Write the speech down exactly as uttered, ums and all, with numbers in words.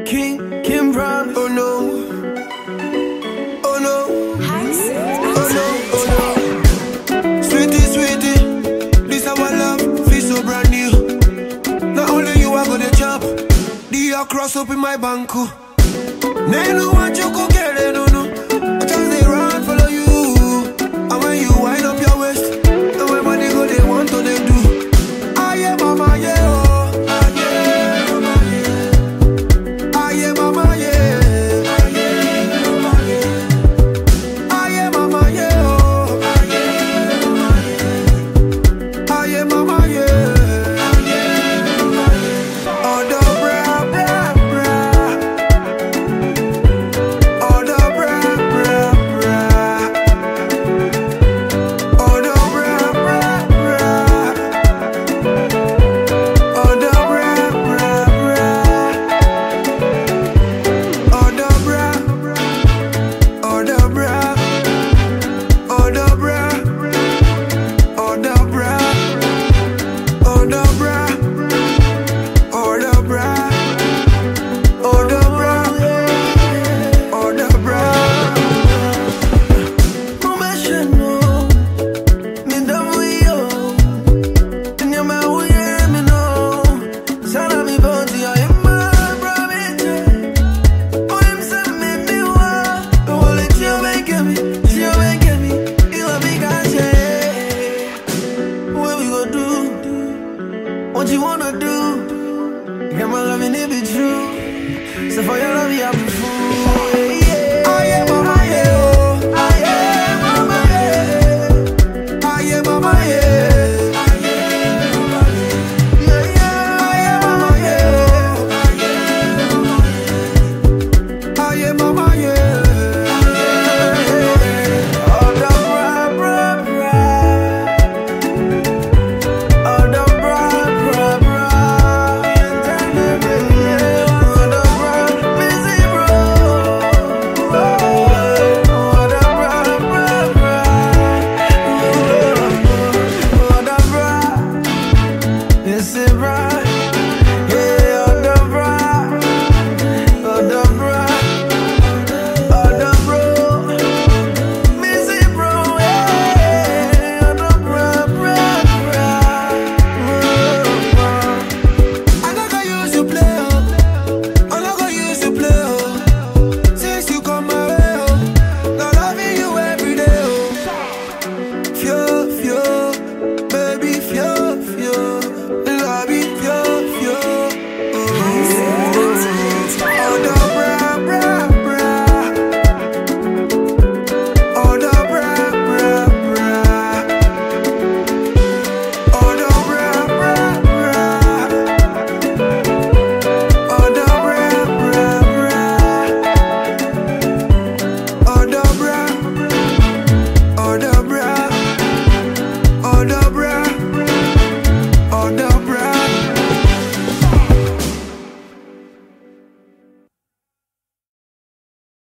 King, Kim Brown. Oh no, oh no, oh no, oh no. Sweetie, sweetie, this our love, feel so brand new. Not only you are gonna chop, the cross up in my banku. Nenu want you go get it.